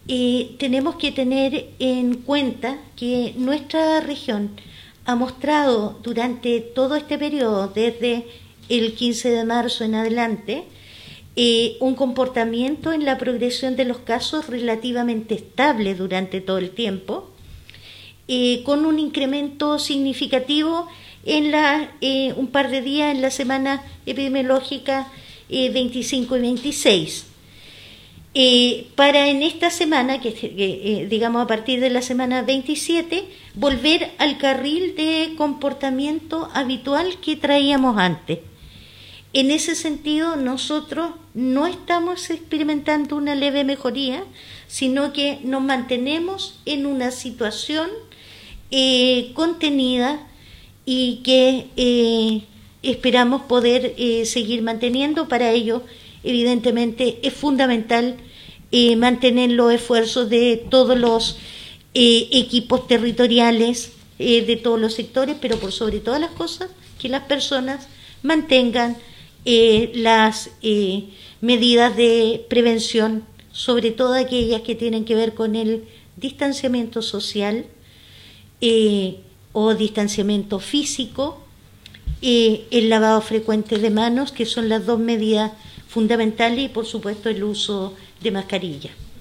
tenemos que tener en cuenta que nuestra región ha mostrado durante todo este periodo, desde el 15 de marzo en adelante, un comportamiento en la progresión de los casos relativamente estable durante todo el tiempo, con un incremento significativo en un par de días en la semana epidemiológica 25 y 26. Para en esta semana, digamos a partir de la semana 27, volver al carril de comportamiento habitual que traíamos antes. En ese sentido, nosotros no estamos experimentando una leve mejoría, sino que nos mantenemos en una situación contenida y que esperamos poder seguir manteniendo. Para ello, evidentemente, es fundamental mantener los esfuerzos de todos los equipos territoriales, de todos los sectores, pero por sobre todas las cosas, que las personas mantengan las medidas de prevención, sobre todo aquellas que tienen que ver con el distanciamiento social o distanciamiento físico, el lavado frecuente de manos, que son las dos medidas fundamentales, y por supuesto el uso de mascarilla.